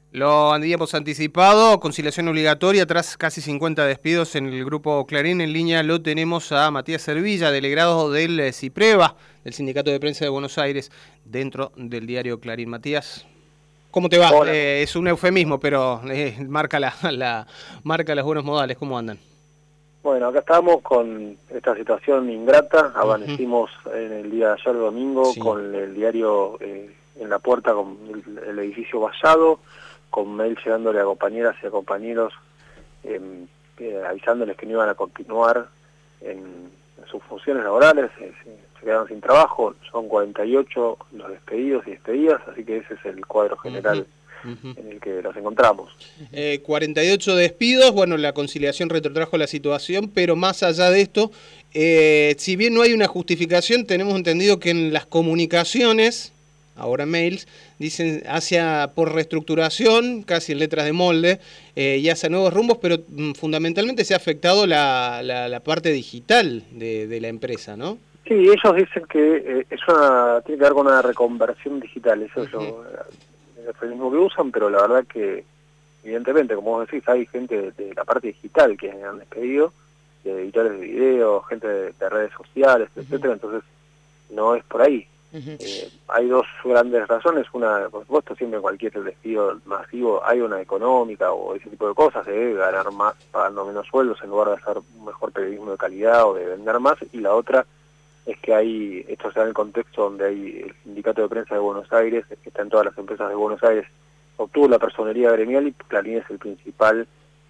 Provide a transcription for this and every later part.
Lo habíamos anticipado, conciliación obligatoria tras casi 50 despidos en el grupo Clarín. En línea lo tenemos a Matías Servilla, delegado del CIPREVA, del Sindicato de Prensa de Buenos Aires, dentro del diario Clarín. Matías, ¿cómo te va? Hola. Es un eufemismo, pero marca marca los buenos modales. ¿Cómo andan? Bueno, acá estamos con esta situación ingrata. Ujú. Amanecimos en el día de ayer domingo Sí. con el diario en la puerta, con el edificio vallado, con mail llegándole a compañeras y a compañeros avisándoles que no iban a continuar en sus funciones laborales, se quedaron sin trabajo. Son 48 los despedidos y despedidas, así que ese es el cuadro Ujú. general Ujú. en el que nos encontramos. 48 despidos, bueno, la conciliación retrotrajo la situación, pero más allá de esto, si bien no hay una justificación, tenemos entendido que en las comunicaciones, ahora mails, dicen hacia por reestructuración, casi en letras de molde, y hacia nuevos rumbos, pero fundamentalmente se ha afectado la parte digital de la empresa, ¿no? Sí, ellos dicen que tiene que ver con una reconversión digital, eso es Ujú. el eufemismo que usan, pero la verdad que, evidentemente, como vos decís, hay gente de la parte digital que han despedido, de editores de video, gente de redes sociales, Ujú. etcétera, entonces no es por ahí. Ujú. Hay dos grandes razones. Una, por supuesto, siempre en cualquier despido masivo hay una económica o ese tipo de cosas, de ganar más pagando menos sueldos en lugar de hacer un mejor periodismo de calidad o de vender más, y la otra es que esto se da en el contexto donde hay el Sindicato de Prensa de Buenos Aires, que está en todas las empresas de Buenos Aires, obtuvo la personería gremial y Clarín es el principal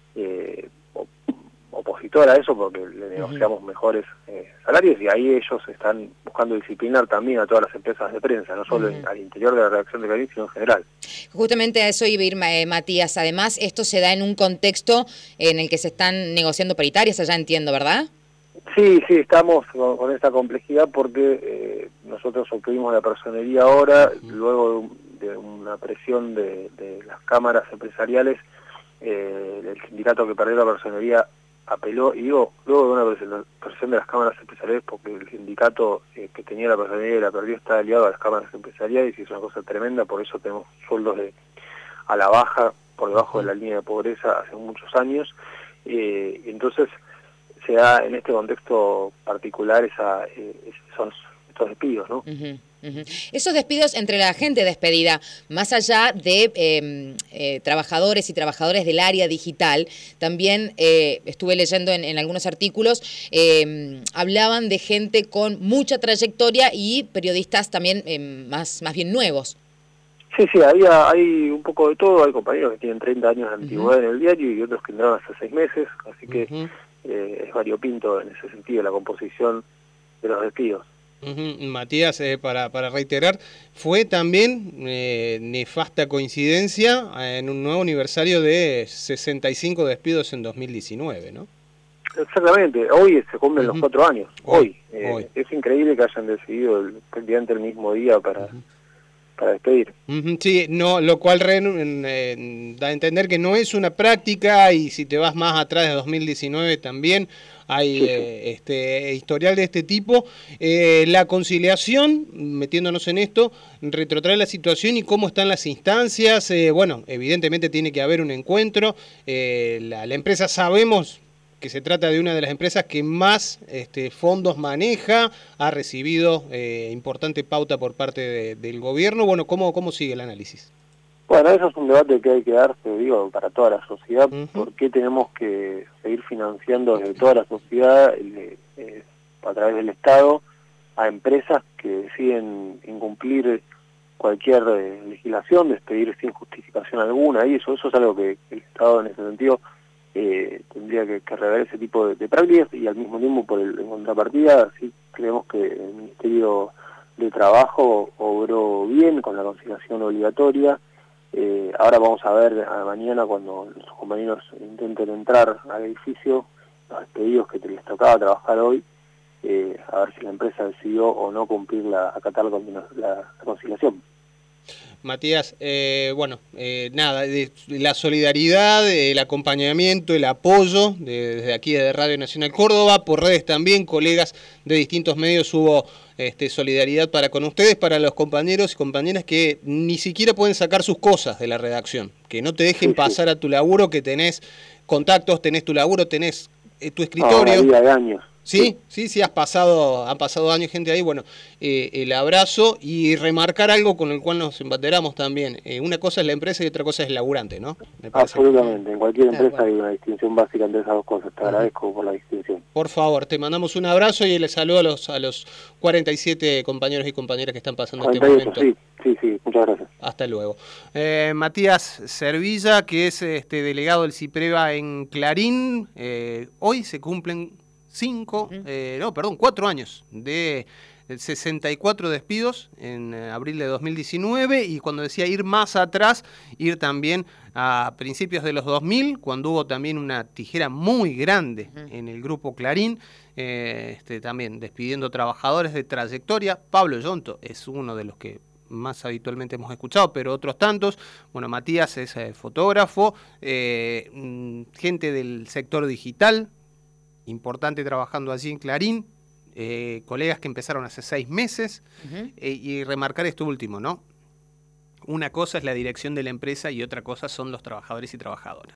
opositor a eso porque le Ujú. negociamos mejores salarios, y ahí ellos están buscando disciplinar también a todas las empresas de prensa, no solo Ujú. al interior de la redacción de Clarín, sino en general. Justamente a eso iba a ir Matías. Además, esto se da en un contexto en el que se están negociando paritarias, allá entiendo, ¿verdad? Sí, sí, estamos con esta complejidad porque nosotros obtuvimos la personería ahora, Ujú. luego de una presión de las cámaras empresariales. El sindicato que perdió la personería apeló, y digo, luego de una presión de las cámaras empresariales, porque el sindicato que tenía la personería y la perdió está aliado a las cámaras empresariales, y es una cosa tremenda. Por eso tenemos sueldos a la baja, por debajo de Ujú. la línea de pobreza hace muchos años. Entonces se da en este contexto particular son estos despidos, ¿no? Ujú, ujú. Esos despidos entre la gente despedida, más allá de trabajadores y trabajadores del área digital, también estuve leyendo en algunos artículos, hablaban de gente con mucha trayectoria y periodistas también más bien nuevos. Sí, sí, hay un poco de todo. Hay compañeros que tienen 30 años de Ujú, antigüedad en el diario y otros que entraron hace 6 meses, así que Ujú. es variopinto en ese sentido la composición de los despidos. Ujú. Matías, para reiterar, fue también nefasta coincidencia en un nuevo aniversario de 65 despidos en 2019, ¿no? Exactamente, hoy se cumplen los Ujú. 4 años, Hoy, hoy. hoy. Es increíble que hayan decidido prácticamente el mismo día Ujú. para despedir. Ujú. Sí, no, lo cual da a entender que no es una práctica, y si te vas más atrás de 2019 también hay Sí, sí. historial de este tipo. La conciliación, metiéndonos en esto, retrotrae la situación y cómo están las instancias. Bueno, evidentemente tiene que haber un encuentro. La empresa, sabemos que se trata de una de las empresas que más fondos maneja, ha recibido importante pauta por parte del gobierno. Bueno, ¿cómo sigue el análisis? Bueno, eso es un debate que hay que darse, digo, para toda la sociedad. Ujú. ¿Por qué tenemos que seguir financiando desde toda la sociedad, a través del Estado, a empresas que deciden incumplir cualquier legislación, despedir sin justificación alguna? Y eso es algo que el Estado, en ese sentido, tendría que rever ese tipo de prácticas. Y al mismo tiempo, en contrapartida, sí creemos que el Ministerio de Trabajo obró bien con la conciliación obligatoria. Ahora vamos a ver mañana, cuando nuestros compañeros intenten entrar al edificio, los despedidos que les tocaba trabajar hoy, a ver si la empresa decidió o no acatar la conciliación. Matías, nada, la solidaridad, el acompañamiento, el apoyo desde aquí, desde Radio Nacional Córdoba, por redes también, colegas de distintos medios hubo solidaridad para con ustedes, para los compañeros y compañeras que ni siquiera pueden sacar sus cosas de la redacción, que no te dejen pasar a tu laburo, que tenés contactos, tenés tu laburo, tenés tu escritorio. De años. Sí, han pasado años gente ahí, bueno, el abrazo y remarcar algo con el cual nos embanderamos también. Una cosa es la empresa y otra cosa es el laburante, ¿no? Absolutamente, en cualquier empresa hay una distinción básica entre esas dos cosas, te agradezco por la distinción. Por favor, te mandamos un abrazo y les saludo a los 47 compañeros y compañeras que están pasando 48, este momento. Sí, muchas gracias. Hasta luego. Matías Servilla, que es delegado del CIPREVA en Clarín, hoy se cumplen 4 años de 64 despidos en abril de 2019, y cuando decía ir más atrás, ir también a principios de los 2000, cuando hubo también una tijera muy grande en el grupo Clarín, también despidiendo trabajadores de trayectoria. Pablo Yonto es uno de los que más habitualmente hemos escuchado, pero otros tantos. Bueno, Matías es fotógrafo, gente del sector digital, importante trabajando allí en Clarín, colegas que empezaron hace 6 meses, y remarcar esto último, ¿no? Una cosa es la dirección de la empresa y otra cosa son los trabajadores y trabajadoras.